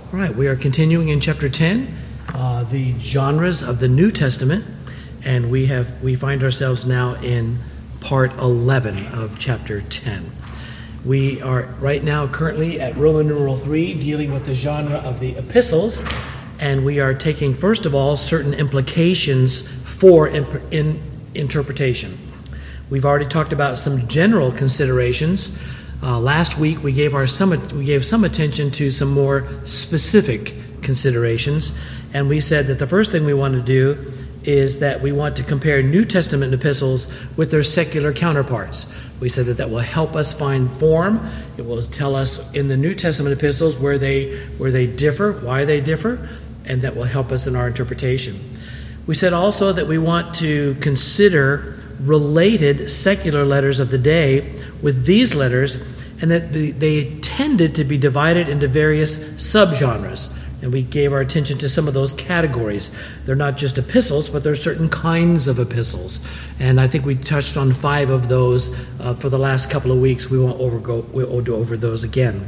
All right, we are continuing in chapter 10, the genres of the New Testament, and we find ourselves now in part 11 of chapter 10. We are right now currently at Roman numeral 3, dealing with the genre of the epistles, and we are taking, first of all, certain implications for interpretation. We've already talked about some general considerations. Last week we gave some attention to some more specific considerations, and we said that the first thing we want to do is that we want to compare New Testament epistles with their secular counterparts. We said that will help us find form. It will tell us in the New Testament epistles where they differ, why they differ, and that will help us in our interpretation. We said also that we want to consider related secular letters of the day with these letters, and that they tended to be divided into various subgenres. And we gave our attention to some of those categories. They're not just epistles, but they're certain kinds of epistles. And I think we touched on 5 of those for the last couple of weeks. We'll go over those again.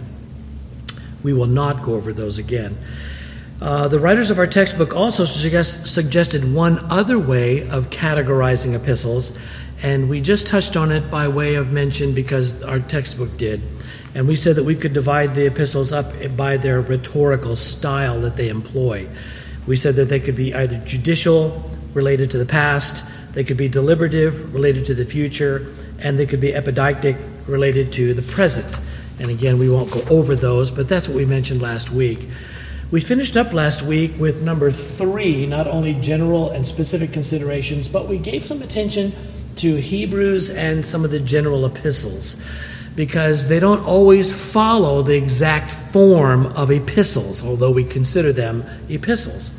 We will not go over those again. The writers of our textbook also suggested one other way of categorizing epistles, and we just touched on it by way of mention because our textbook did. And we said that we could divide the epistles up by their rhetorical style that they employ. We said that they could be either judicial, related to the past, they could be deliberative, related to the future, and they could be epidictic, related to the present. And again, we won't go over those, but that's what we mentioned last week. We finished up last week with number 3, not only general and specific considerations, but we gave some attention to Hebrews and some of the general epistles, because they don't always follow the exact form of epistles, although we consider them epistles.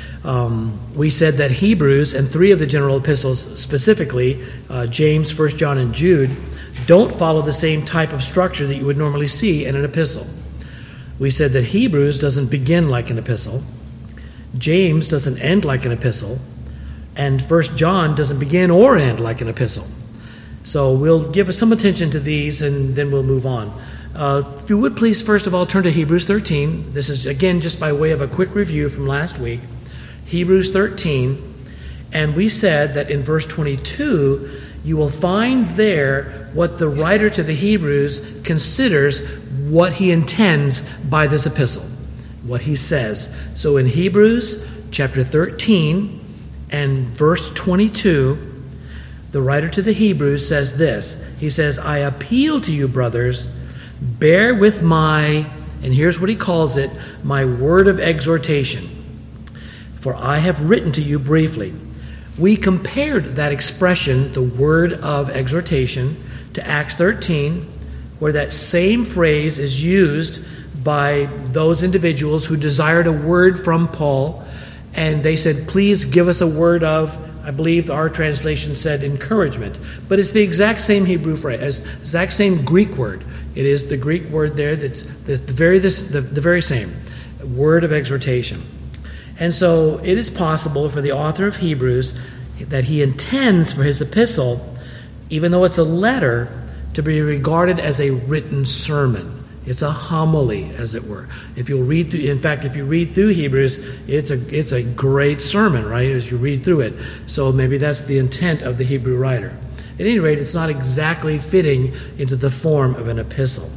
We said that Hebrews and 3 of the general epistles, specifically James, 1 John, and Jude, don't follow the same type of structure that you would normally see in an epistle. We said that Hebrews doesn't begin like an epistle, James doesn't end like an epistle, and 1 John doesn't begin or end like an epistle. So we'll give some attention to these, and then we'll move on. If you would please, first of all, turn to Hebrews 13. This is, again, just by way of a quick review from last week. Hebrews 13, and we said that in verse 22, you will find there what the writer to the Hebrews considers what he intends by this epistle, what he says. So in Hebrews chapter 13 and verse 22, the writer to the Hebrews says this. He says, I appeal to you, brothers, bear with my, and here's what he calls it, my word of exhortation, for I have written to you briefly. We compared that expression, the word of exhortation, to Acts 13, where that same phrase is used by those individuals who desired a word from Paul, and they said, please give us a word of, I believe our translation said encouragement, but it's the exact same Hebrew phrase, exact same Greek word. It is the Greek word there that's the very same word of exhortation. And so it is possible for the author of Hebrews that he intends for his epistle, even though it's a letter, to be regarded as a written sermon. It's a homily, as it were. If you read through Hebrews, it's a great sermon, right, as you read through it. So maybe that's the intent of the Hebrew writer. At any rate, it's not exactly fitting into the form of an epistle.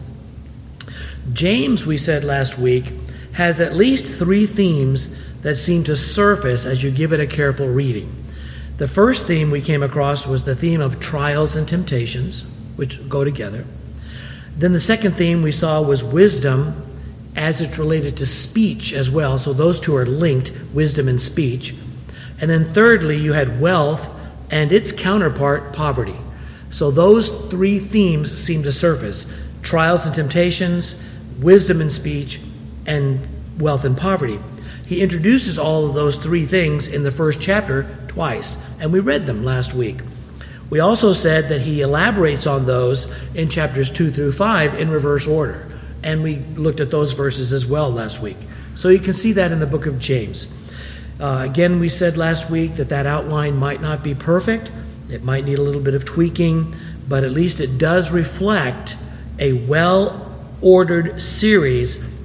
James, we said last week, has at least 3 themes that seem to surface as you give it a careful reading. The first theme we came across was the theme of trials and temptations, which go together. Then the second theme we saw was wisdom as it's related to speech as well. So those two are linked, wisdom and speech. And then thirdly, you had wealth and its counterpart, poverty. So those 3 themes seem to surface: trials and temptations, wisdom and speech, and wealth and poverty. He introduces all of those 3 things in the first chapter twice, and we read them last week. We also said that he elaborates on those in chapters 2 through 5 in reverse order, and we looked at those verses as well last week. So you can see that in the book of James. Again, we said last week that outline might not be perfect. It might need a little bit of tweaking, but at least it does reflect a well-ordered series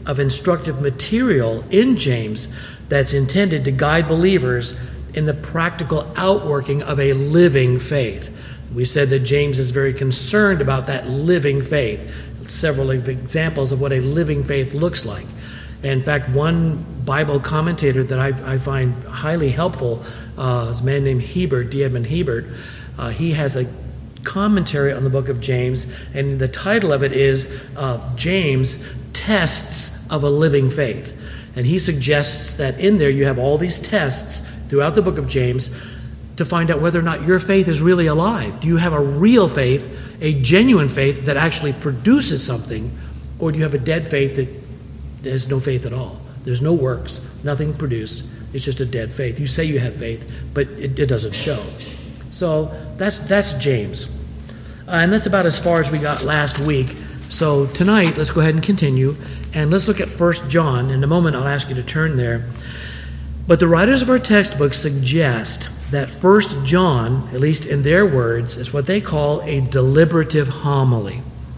of instructive material in James that's intended to guide believers in the practical outworking of a living faith. We said that James is very concerned about that living faith. Several examples of what a living faith looks like. In fact, one Bible commentator that I find highly helpful is a man named Hebert, D. Edmond Hebert. He has a commentary on the book of James, and the title of it is James Tests of a Living Faith. And he suggests that in there you have all these tests throughout the book of James to find out whether or not your faith is really alive. Do you have a real faith, a genuine faith that actually produces something, or do you have a dead faith that there's no faith at all? There's no works, nothing produced. It's just a dead faith. You say you have faith, but it doesn't show. So that's James. And that's about as far as we got last week. So tonight, let's go ahead and continue, and let's look at 1 John. In a moment, I'll ask you to turn there. But the writers of our textbook suggest that 1 John, at least in their words, is what they call a deliberative homily.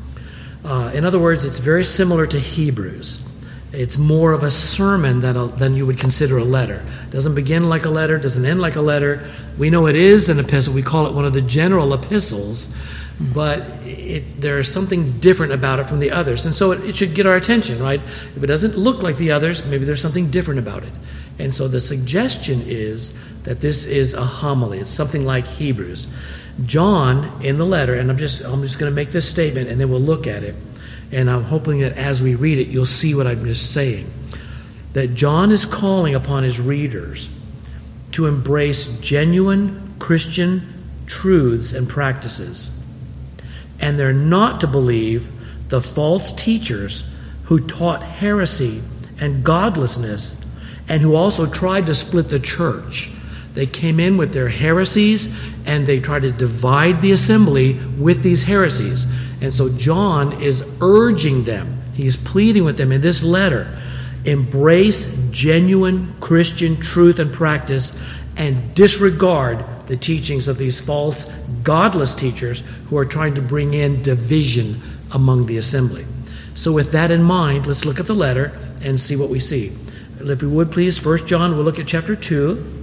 In other words, it's very similar to Hebrews. It's more of a sermon than you would consider a letter. It doesn't begin like a letter, doesn't end like a letter. We know it is an epistle. We call it one of the general epistles, but there's something different about it from the others. And so it should get our attention, right? If it doesn't look like the others, maybe there's something different about it. And so the suggestion is that this is a homily. It's something like Hebrews. John, in the letter, and I'm just going to make this statement, and then we'll look at it. And I'm hoping that as we read it, you'll see what I'm just saying. That John is calling upon his readers to embrace genuine Christian truths and practices. And they're not to believe the false teachers who taught heresy and godlessness and who also tried to split the church. They came in with their heresies and they tried to divide the assembly with these heresies. And so John is urging them, he's pleading with them in this letter, embrace genuine Christian truth and practice and disregard the teachings of these false, godless teachers who are trying to bring in division among the assembly. So with that in mind, let's look at the letter and see what we see. If we would please, 1 John, we'll look at chapter 2,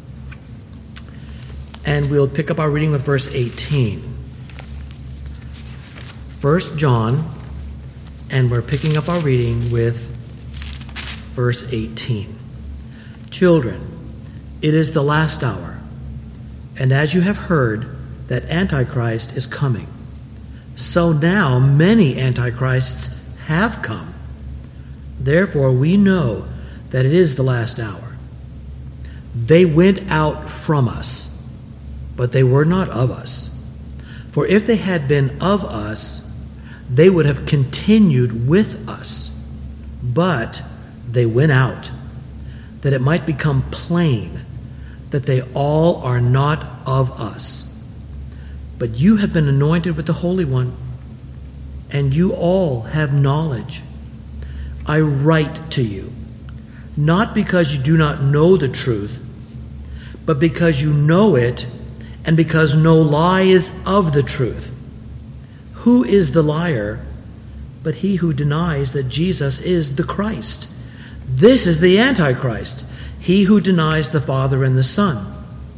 and we'll pick up our reading with verse 18. 1 John, and we're picking up our reading with verse 18. Children, it is the last hour, and as you have heard that Antichrist is coming, so now many Antichrists have come. Therefore we know that it is the last hour. They went out from us, but they were not of us. For if they had been of us, they would have continued with us. But they went out, that it might become plain that they all are not of us. But you have been anointed with the Holy One, and you all have knowledge. I write to you, not because you do not know the truth, but because you know it, and because no lie is of the truth. Who is the liar but he who denies that Jesus is the Christ? This is the Antichrist, he who denies the Father and the Son.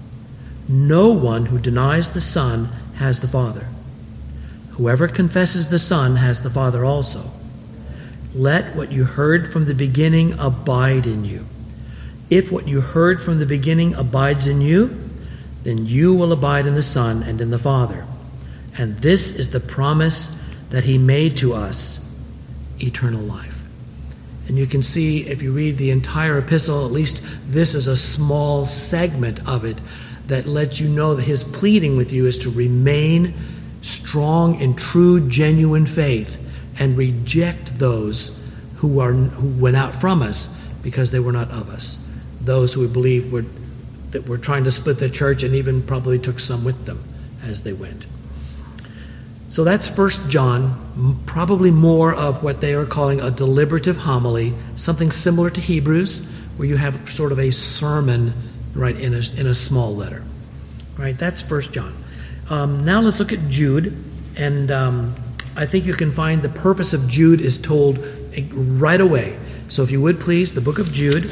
No one who denies the Son has the Father. Whoever confesses the Son has the Father also. Let what you heard from the beginning abide in you. If what you heard from the beginning abides in you, then you will abide in the Son and in the Father. And this is the promise that he made to us, eternal life. And you can see, if you read the entire epistle, at least this is a small segment of it that lets you know that his pleading with you is to remain strong in true, genuine faith and reject those who went out from us because they were not of us. Those who we believe that were trying to split the church and even probably took some with them as they went. So that's 1 John, probably more of what they are calling a deliberative homily, something similar to Hebrews, where you have sort of a sermon, right, in a small letter. Right, that's 1 John. Now let's look at Jude, and I think you can find the purpose of Jude is told right away. So if you would please, the book of Jude.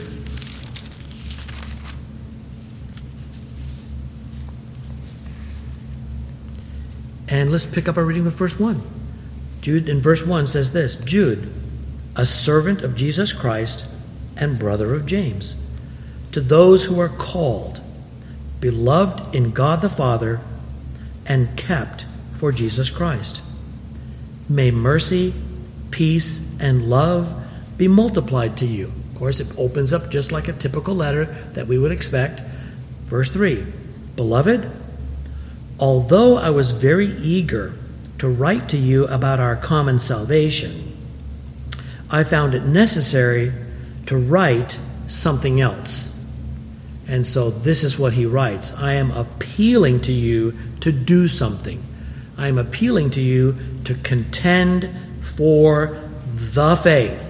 And let's pick up our reading with verse 1. Jude in verse 1 says this, Jude, a servant of Jesus Christ and brother of James, to those who are called, beloved in God the Father, and kept for Jesus Christ. May mercy, peace, and love be multiplied to you. Of course, it opens up just like a typical letter that we would expect. Verse 3, Beloved, although I was very eager to write to you about our common salvation, I found it necessary to write something else. And so this is what he writes. I am appealing to you to do something. I am appealing to you to contend for the faith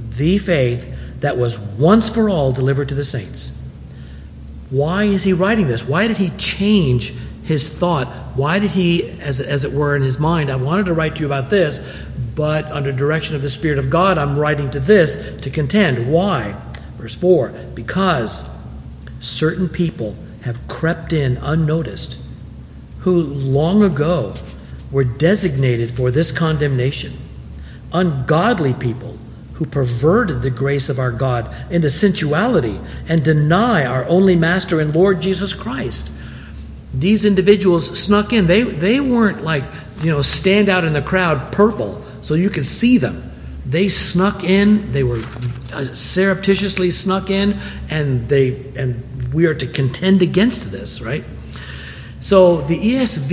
that was once for all delivered to the saints. Why is he writing this? Why did he change his thought? Why did he, as it were in his mind, I wanted to write to you about this, but under direction of the Spirit of God, I'm writing to this to contend. Why? Verse 4, because certain people have crept in unnoticed, who long ago were designated for this condemnation, ungodly people who perverted the grace of our God into sensuality and deny our only Master and Lord Jesus Christ. These individuals snuck in. They weren't like, stand out in the crowd purple so you could see them. They snuck in. They were surreptitiously snuck in, and we are to contend against this, right? So the ESV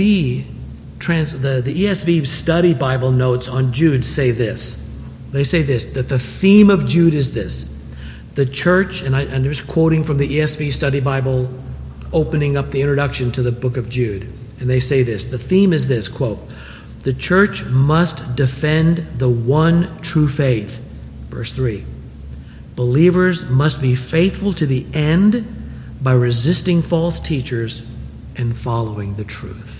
the ESV Study Bible notes on Jude say this. They say this, that the theme of Jude is this. The church, and I'm just quoting from the ESV Study Bible, opening up the introduction to the book of Jude. And they say this, the theme is this, quote, the church must defend the one true faith. Verse 3, believers must be faithful to the end by resisting false teachers and following the truth.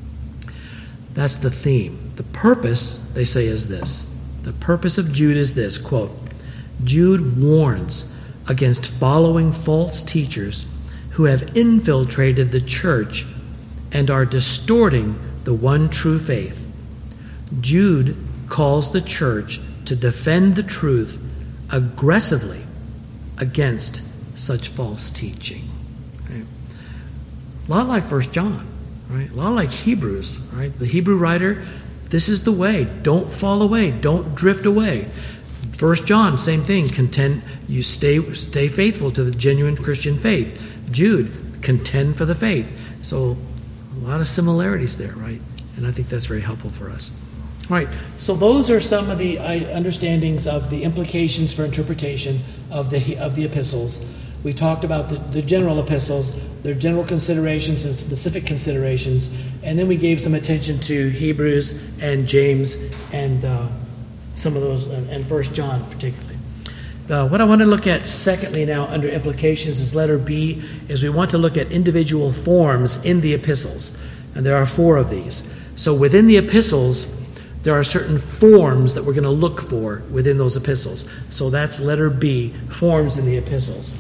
That's the theme. The purpose, they say, is this. The purpose of Jude is this, quote, Jude warns against following false teachers who have infiltrated the church and are distorting the one true faith. Jude calls the church to defend the truth aggressively against such false teaching. Right? A lot like 1 John, right? A lot like Hebrews, right? The Hebrew writer, this is the way. Don't fall away. Don't drift away. 1 John, same thing. Contend. You stay faithful to the genuine Christian faith. Jude, contend for the faith. So a lot of similarities there, right? And I think that's very helpful for us. All right. So those are some of the understandings of the implications for interpretation of the epistles. We talked about the general epistles, their general considerations and specific considerations, and then we gave some attention to Hebrews and James and some of those, and 1 John particularly. What I want to look at secondly now under implications is letter B, is we want to look at individual forms in the epistles, and there are 4 of these. So within the epistles, there are certain forms that we're going to look for within those epistles. So that's letter B, forms in the epistles.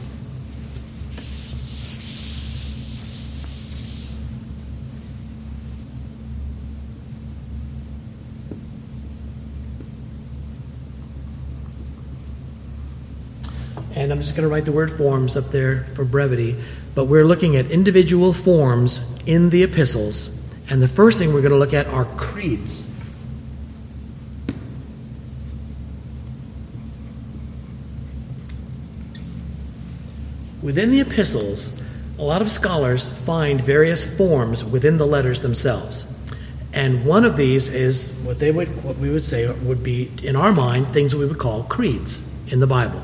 And I'm just going to write the word forms up there for brevity. But we're looking at individual forms in the epistles. And the first thing we're going to look at are creeds. Within the epistles, a lot of scholars find various forms within the letters themselves. And one of these is what we would say would be, in our mind, things that we would call creeds in the Bible.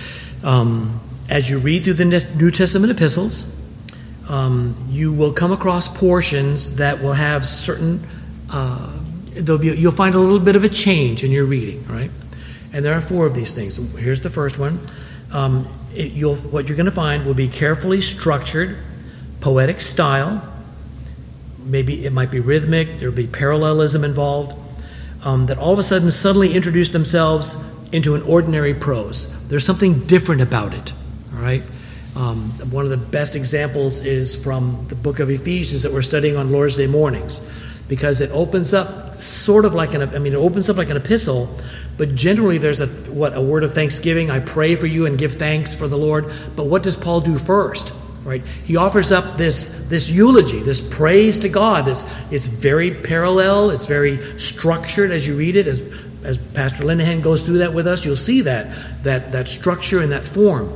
As you read through the New Testament epistles, you will come across portions that will have certain, you'll find a little bit of a change in your reading, right? And there are 4 of these things. Here's the first one. What you're going to find will be carefully structured, poetic style. Maybe it might be rhythmic. There'll be parallelism involved. That all of a sudden suddenly introduce themselves into an ordinary prose. There's something different about it, all right? One of the best examples is from the book of Ephesians that we're studying on Lord's Day mornings, because it opens up sort of like it opens up like an epistle, but generally there's a word of thanksgiving. I pray for you and give thanks for the Lord. But what does Paul do first? Right? He offers up this eulogy, this praise to God. It's very parallel. It's very structured as you read it. As Pastor Linehan goes through that with us, you'll see that structure and that form.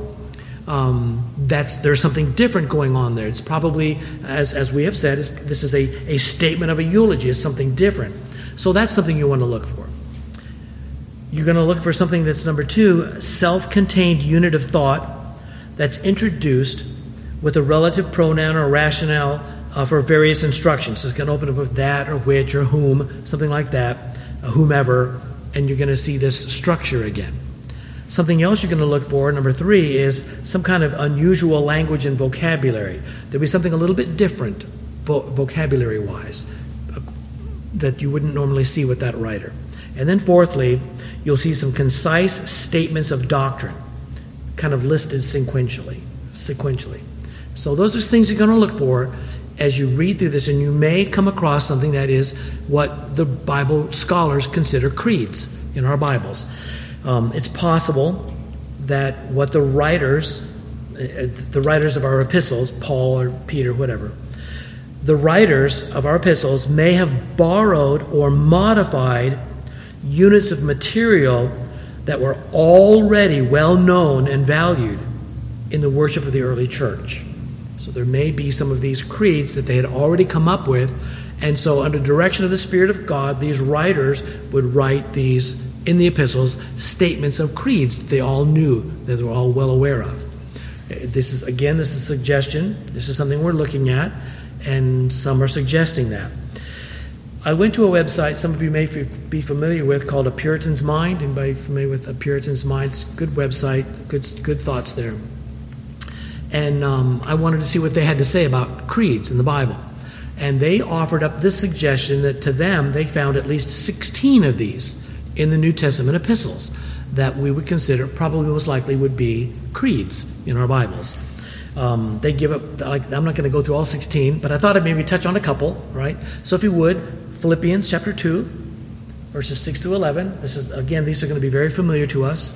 There's something different going on there. It's probably, as we have said, this is a statement of a eulogy. It's something different. So that's something you want to look for. You're going to look for something that's number 2, self-contained unit of thought that's introduced with a relative pronoun or rationale for various instructions. So it's going to open up with that or which or whom, something like that, whomever, and you're going to see this structure again. Something else you're going to look for, number 3, is some kind of unusual language and vocabulary. There'll be something a little bit different vocabulary-wise that you wouldn't normally see with that writer. And then fourthly, you'll see some concise statements of doctrine, kind of listed sequentially. So those are things you're going to look for as you read through this, and you may come across something that is what the Bible scholars consider creeds in our Bibles. It's possible that what the writers of our epistles, Paul or Peter, whatever, the writers of our epistles may have borrowed or modified units of material that were already well known and valued in the worship of the early church. So there may be some of these creeds that they had already come up with, and so under direction of the Spirit of God, these writers would write these, in the epistles, statements of creeds that they all knew, that they were all well aware of. This is a suggestion. This is something we're looking at, and some are suggesting that. I went to a website some of you may be familiar with called A Puritan's Mind. Anybody familiar with A Puritan's Mind? It's a good website, good thoughts there. And I wanted to see what they had to say about creeds in the Bible. And they offered up this suggestion that to them they found at least 16 of these in the New Testament epistles that we would consider probably most likely would be creeds in our Bibles. They give up, I'm not going to go through all 16, but I thought I'd maybe touch on a couple, right? So if you would, Philippians chapter 2, verses 6 to 11. These are going to be very familiar to us.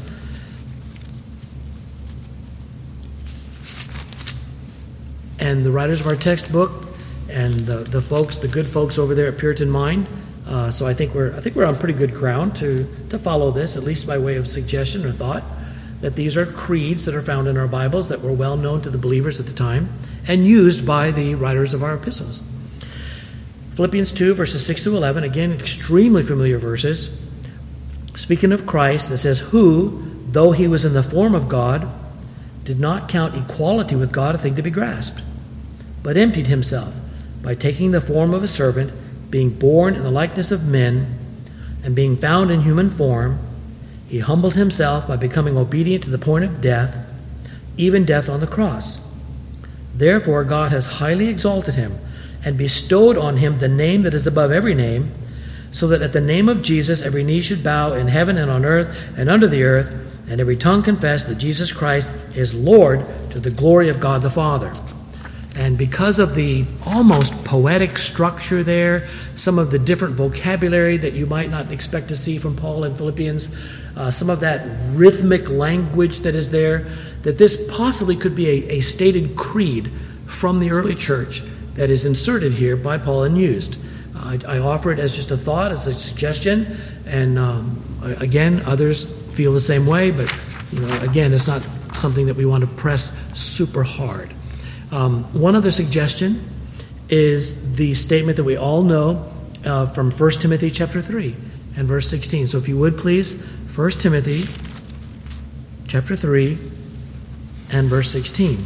And the writers of our textbook and the good folks over there at Puritan Mind. So I think we're on pretty good ground to follow this, at least by way of suggestion or thought, that these are creeds that are found in our Bibles that were well known to the believers at the time and used by the writers of our epistles. Philippians 2, verses 6 to 11, again, extremely familiar verses. Speaking of Christ, it says, who, though he was in the form of God, did not count equality with God a thing to be grasped, but emptied himself by taking the form of a servant, being born in the likeness of men, and being found in human form, he humbled himself by becoming obedient to the point of death, even death on the cross. Therefore God has highly exalted him and bestowed on him the name that is above every name, so that at the name of Jesus every knee should bow in heaven and on earth and under the earth, and every tongue confess that Jesus Christ is Lord, to the glory of God the Father. And because of the almost poetic structure there, some of the different vocabulary that you might not expect to see from Paul in Philippians, some of that rhythmic language that is there, that this possibly could be a stated creed from the early church that is inserted here by Paul and used. I offer it as just a thought, as a suggestion, and again, others feel the same way, but again, it's not something that we want to press super hard. One other suggestion is the statement that we all know from 1 Timothy chapter 3 and verse 16. So if you would please, 1 Timothy chapter 3 and verse 16.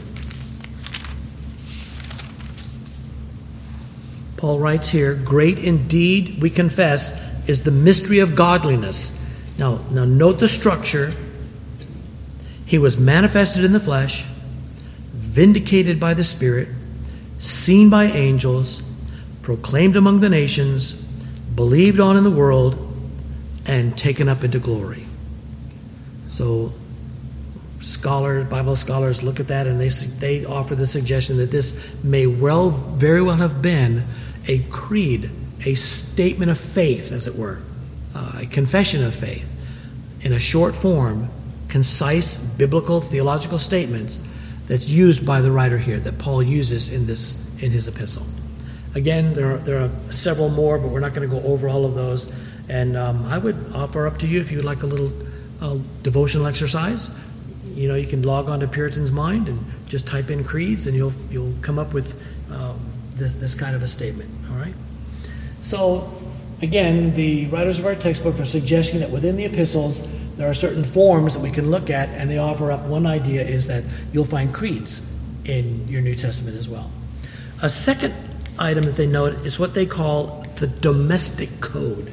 Paul writes here, great indeed, we confess, is the mystery of godliness. Now note the structure. He was manifested in the flesh, vindicated by the Spirit, seen by angels, proclaimed among the nations, believed on in the world, and taken up into glory. So Bible scholars look at that, and they offer the suggestion that this may very well have been a creed, a statement of faith, as it were, a confession of faith in a short form, concise biblical theological statements that's used by the writer here, that Paul uses in his epistle. Again, there are several more, but we're not going to go over all of those. And I would offer up to you, if you would like a little devotional exercise, you can log on to Puritan's Mind and just type in creeds, and you'll come up with this kind of a statement. All right. So again, the writers of our textbook are suggesting that within the epistles there are certain forms that we can look at, and they offer up one idea is that you'll find creeds in your New Testament as well. A second item that they note is what they call the domestic code.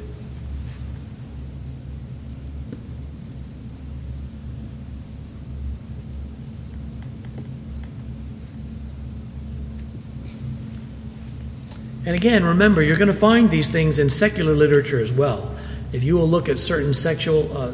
And again, remember, you're going to find these things in secular literature as well. If you will look at certain secular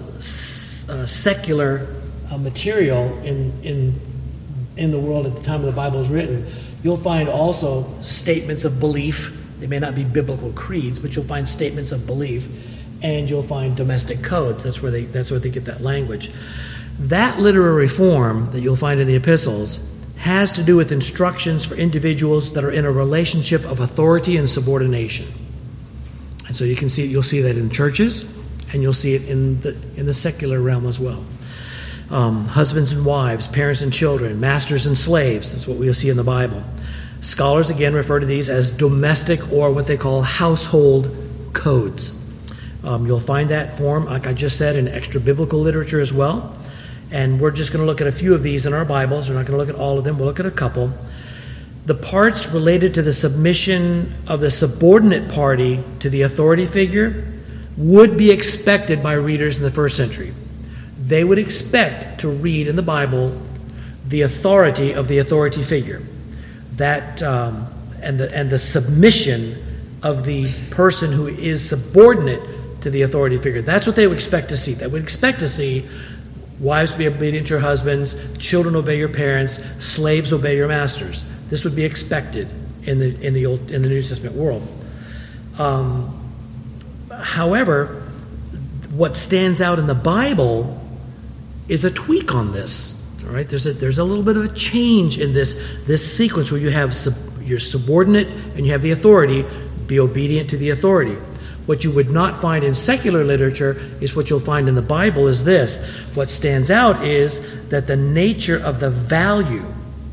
material in the world at the time of the Bible is written, you'll find also statements of belief. They may not be biblical creeds, but you'll find statements of belief, and you'll find domestic codes. That's where they get that language. That literary form that you'll find in the epistles has to do with instructions for individuals that are in a relationship of authority and subordination. And so you'll see that in churches, and you'll see it in the secular realm as well. Husbands and wives, parents and children, masters and slaves. That's what we'll see in the Bible. Scholars again refer to these as domestic, or what they call household codes. You'll find that form, like I just said, in extra biblical literature as well. And we're just going to look at a few of these in our Bibles. We're not going to look at all of them. We'll look at a couple. The parts related to the submission of the subordinate party to the authority figure would be expected by readers in the first century. They would expect to read in the Bible the authority of the authority figure, that and the submission of the person who is subordinate to the authority figure. That's what they would expect to see. They would expect to see wives be obedient to your husbands, children obey your parents, slaves obey your masters. This would be expected in the New Testament world. However, what stands out in the Bible is a tweak on this. All right, there's a little bit of a change in this sequence where you have your subordinate and you have the authority. Be obedient to the authority. What you would not find in secular literature is what you'll find in the Bible is this. What stands out is that the nature of the value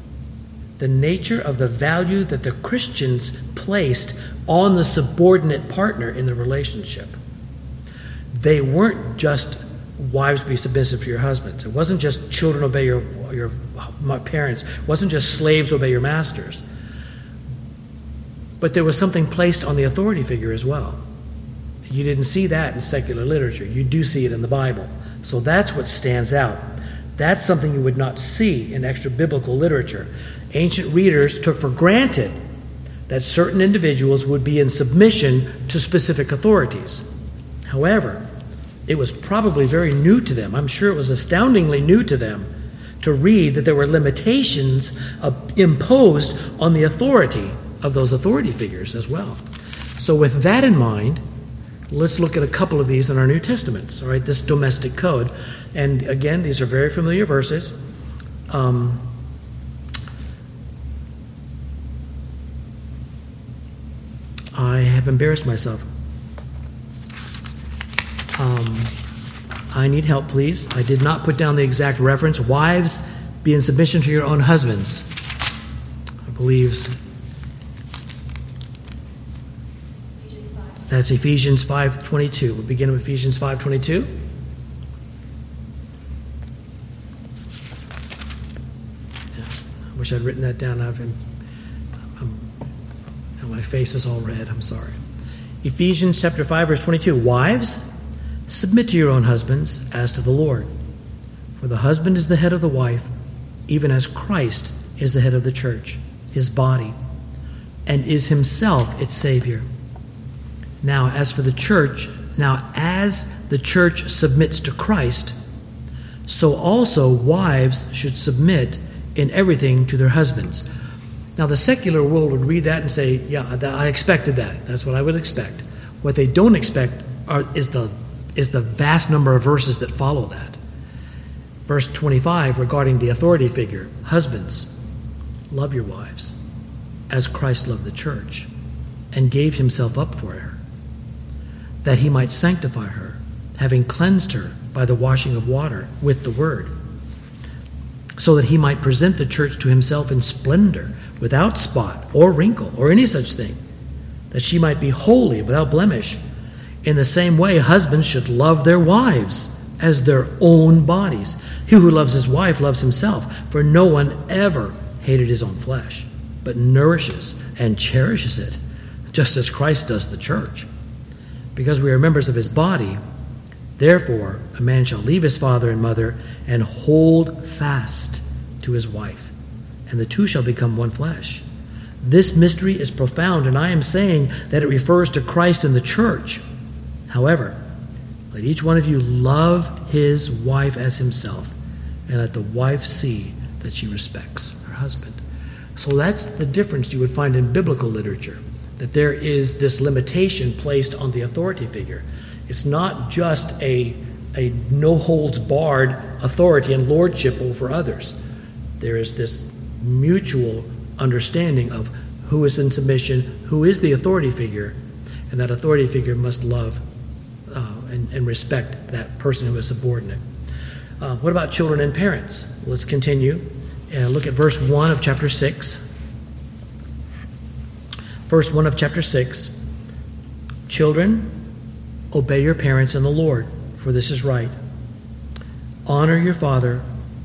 that the Christians placed on the subordinate partner in the relationship. They weren't just wives be submissive to your husbands. It wasn't just children obey your parents. It wasn't just slaves obey your masters. But there was something placed on the authority figure as well. You didn't see that in secular literature. You do see it in the Bible. So that's what stands out. That's something you would not see in extra biblical literature. Ancient readers took for granted that certain individuals would be in submission to specific authorities. However, it was probably very new to them. I'm sure it was astoundingly new to them to read that there were limitations imposed on the authority of those authority figures as well. So with that in mind, let's look at a couple of these in our New Testaments, all right, this domestic code. And again, these are very familiar verses. I have embarrassed myself. I need help, please. I did not put down the exact reference. Wives, be in submission to your own husbands. I believe that's Ephesians 5:22. We'll begin with Ephesians 5:22. I wish I'd written that down. My face is all red. I'm sorry. Ephesians chapter 5, verse 22. Wives, submit to your own husbands as to the Lord. For the husband is the head of the wife, even as Christ is the head of the church, his body, and is himself its Savior. As the church submits to Christ, so also wives should submit in everything to their husbands. Now, the secular world would read that and say, yeah, I expected that. That's what I would expect. What they don't expect is the vast number of verses that follow that. Verse 25, regarding the authority figure, husbands, love your wives as Christ loved the church and gave himself up for her, that he might sanctify her, having cleansed her by the washing of water with the word, so that he might present the church to himself in splendor, without spot or wrinkle or any such thing, that she might be holy, without blemish. In the same way, husbands should love their wives as their own bodies. He who loves his wife loves himself, for no one ever hated his own flesh, but nourishes and cherishes it, just as Christ does the church. Because we are members of his body, therefore a man shall leave his father and mother and hold fast to his wife, and the two shall become one flesh. This mystery is profound, and I am saying that it refers to Christ and the church. However, let each one of you love his wife as himself, and let the wife see that she respects her husband. So that's the difference you would find in biblical literature, that there is this limitation placed on the authority figure. It's not just a no-holds-barred authority and lordship over others. There is this mutual understanding of who is in submission, who is the authority figure, and that authority figure must love and respect that person who is subordinate. What about children and parents? Let's continue and look at verse 1 of chapter 6. Verse 1 of chapter 6. Children, obey your parents in the Lord, for this is right. Honor your father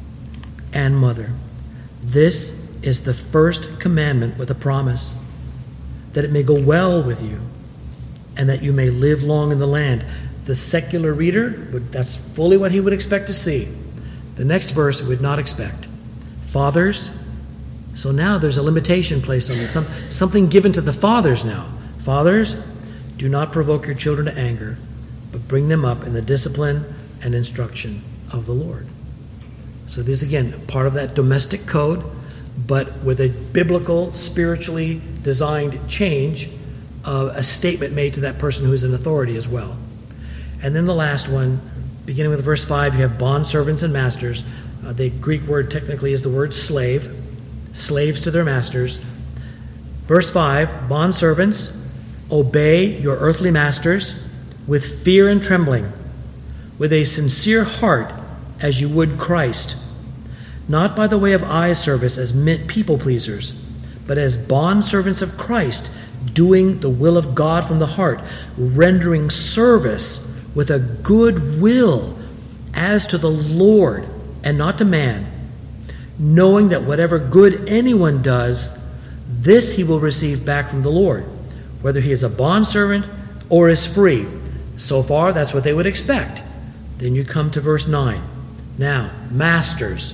and mother. This is the first commandment with a promise, that it may go well with you and that you may live long in the land. The secular reader, that's fully what he would expect to see. The next verse would not expect. Fathers, so now there's a limitation placed on this, something given to the fathers now. Fathers, do not provoke your children to anger, but bring them up in the discipline and instruction of the Lord. So this, again, part of that domestic code, but with a biblical, spiritually designed change of a statement made to that person who is in authority as well. And then the last one, beginning with verse 5, you have bondservants and masters. The Greek word technically is the word slave. Slaves to their masters. Verse 5, bondservants, obey your earthly masters with fear and trembling, with a sincere heart as you would Christ, not by the way of eye service as people pleasers, but as bondservants of Christ, doing the will of God from the heart, rendering service with a good will as to the Lord and not to man, knowing that whatever good anyone does, this he will receive back from the Lord, whether he is a bondservant or is free. So far, that's what they would expect. Then you come to verse 9. Now, masters,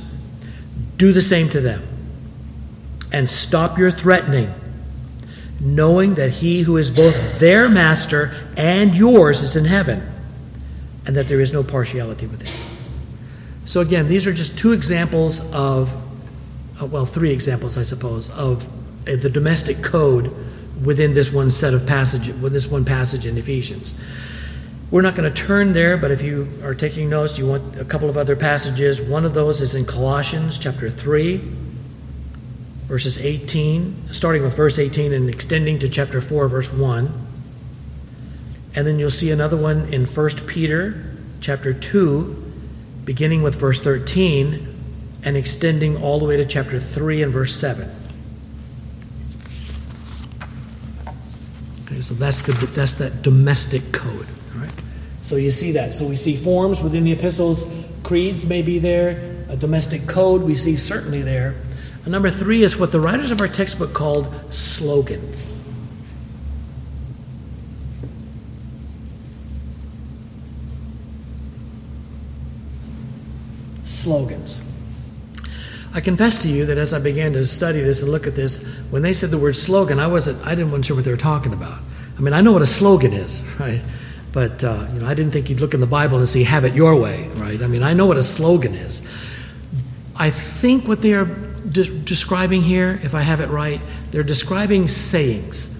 do the same to them, and stop your threatening, knowing that he who is both their master and yours is in heaven, and that there is no partiality with him. So again, these are just two examples of, three examples, I suppose, of the domestic code within this one set of passage, with this one passage in Ephesians. We're not going to turn there, but if you are taking notes, you want a couple of other passages. One of those is in Colossians chapter 3, verses 18, starting with verse 18 and extending to chapter 4, verse 1. And then you'll see another one in 1 Peter chapter 2, beginning with verse 13 and extending all the way to chapter 3 and verse 7. Okay, so that's that domestic code. All right? So you see that. So we see forms within the epistles. Creeds may be there. A domestic code we see certainly there. And number 3 is what the writers of our textbook called slogans. Slogans. I confess to you that as I began to study this and look at this, when they said the word slogan, I didn't want to sure what they were talking about. I mean, I know what a slogan is, right? But I didn't think you'd look in the Bible and see "have it your way," right? I mean, I know what a slogan is. I think what they are describing here, if I have it right, they're describing sayings,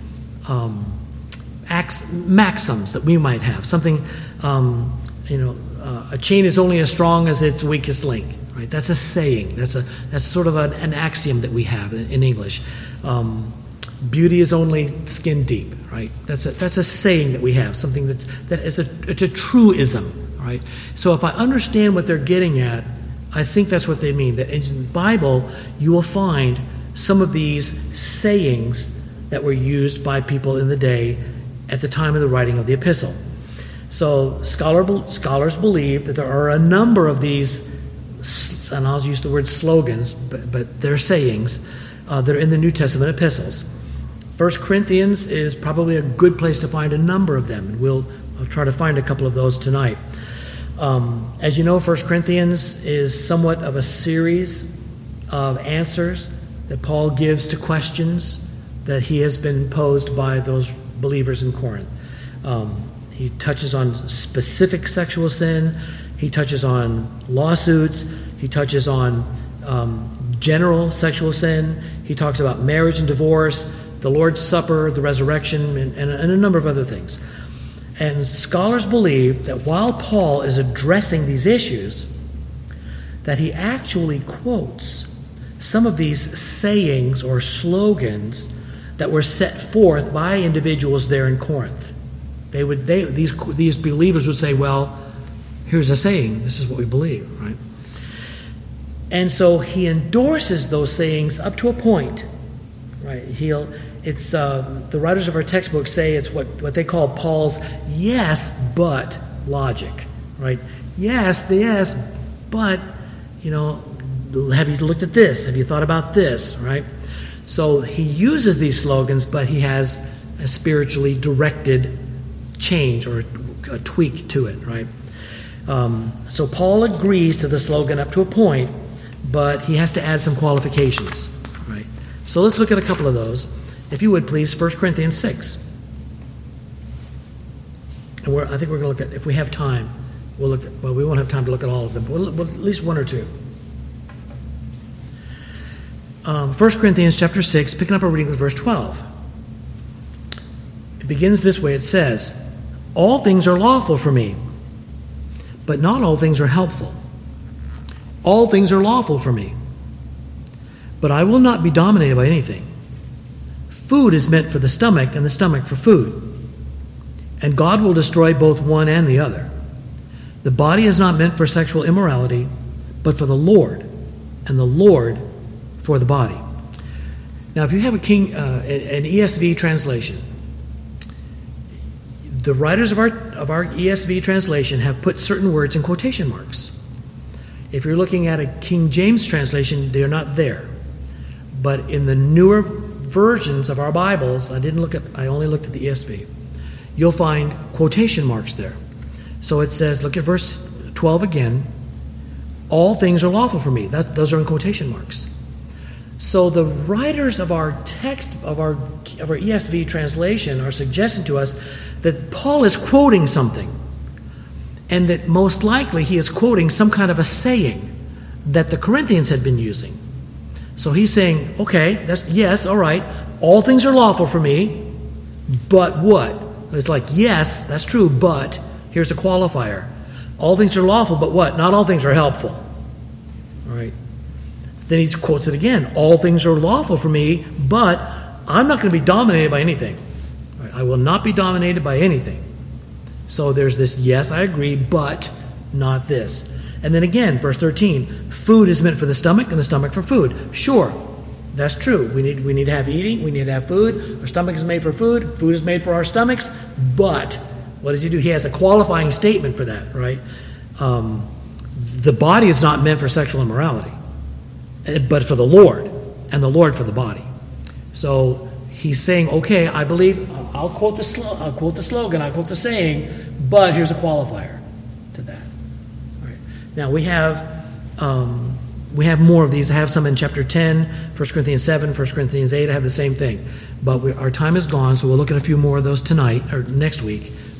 maxims that we might have. Something, a chain is only as strong as its weakest link. Right? That's a saying. That's sort of an axiom that we have in English. Beauty is only skin deep. Right? That's a saying that we have. Something it's a truism. Right? So if I understand what they're getting at, I think that's what they mean. That in the Bible you will find some of these sayings that were used by people in the day at the time of the writing of the epistle. So scholars believe that there are a number of these, and I'll use the word slogans, but they're sayings that are in the New Testament epistles. 1 Corinthians is probably a good place to find a number of them, and I'll try to find a couple of those tonight. As you know, 1 Corinthians is somewhat of a series of answers that Paul gives to questions that he has been posed by those believers in Corinth. He touches on specific sexual sin. He touches on lawsuits. He touches on general sexual sin. He talks about marriage and divorce, the Lord's Supper, the resurrection, and a number of other things. And scholars believe that while Paul is addressing these issues, that he actually quotes some of these sayings or slogans that were set forth by individuals there in Corinth. These believers would say, well, here's a saying. This is what we believe, right? And so he endorses those sayings up to a point, right? The writers of our textbook say it's what they call Paul's yes, but logic, right? Yes, but, have you looked at this? Have you thought about this, right? So he uses these slogans, but he has a spiritually directed change or a tweak to it, right? So Paul agrees to the slogan up to a point, but he has to add some qualifications, right? So let's look at a couple of those. If you would, please, 1 Corinthians 6. And I think we're going to look at, if we have time, we won't have time to look at all of them, but at least one or two. 1 Corinthians chapter 6, picking up our reading with verse 12. It begins this way. It says, all things are lawful for me, but not all things are helpful. All things are lawful for me, but I will not be dominated by anything. Food is meant for the stomach, and the stomach for food. And God will destroy both one and the other. The body is not meant for sexual immorality, but for the Lord, and the Lord for the body. Now, if you have an ESV translation, the writers of our ESV translation have put certain words in quotation marks. If you're looking at a King James translation, they're not there. But in the newer versions of our Bibles, I only looked at the ESV, you'll find quotation marks there. So it says, look at verse 12 again, all things are lawful for me. Those are in quotation marks. So the writers of our text, of our ESV translation, are suggesting to us that Paul is quoting something, and that most likely he is quoting some kind of a saying that the Corinthians had been using. So he's saying, okay, all right, all things are lawful for me, but what? It's like, yes, that's true, but here's a qualifier. All things are lawful, but what? Not all things are helpful. All right. Then he quotes it again. All things are lawful for me, but I'm not going to be dominated by anything. Right? I will not be dominated by anything. So there's this, yes, I agree, but not this. And then again, verse 13, food is meant for the stomach and the stomach for food. Sure, that's true. We need to have eating. We need to have food. Our stomach is made for food. Food is made for our stomachs. But what does he do? He has a qualifying statement for that, right? The body is not meant for sexual immorality, but for the Lord, and the Lord for the body. So he's saying, okay, I believe, I'll quote the slogan, I'll quote the saying, but here's a qualifier to that. All right. Now we have more of these. I have some in chapter 10, 1 Corinthians 7, 1 Corinthians 8. I have the same thing. But our time is gone, so we'll look at a few more of those tonight, or next week.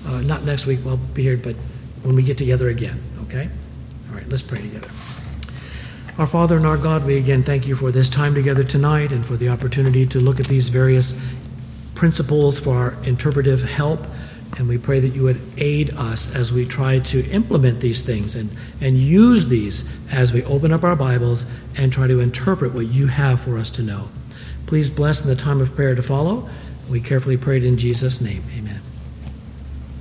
not next week, I'll be here, but when we get together again, okay? All right, let's pray together. Our Father and our God, we again thank you for this time together tonight and for the opportunity to look at these various principles for our interpretive help. And we pray that you would aid us as we try to implement these things and use these as we open up our Bibles and try to interpret what you have for us to know. Please bless in the time of prayer to follow. We carefully pray it in Jesus' name. Amen.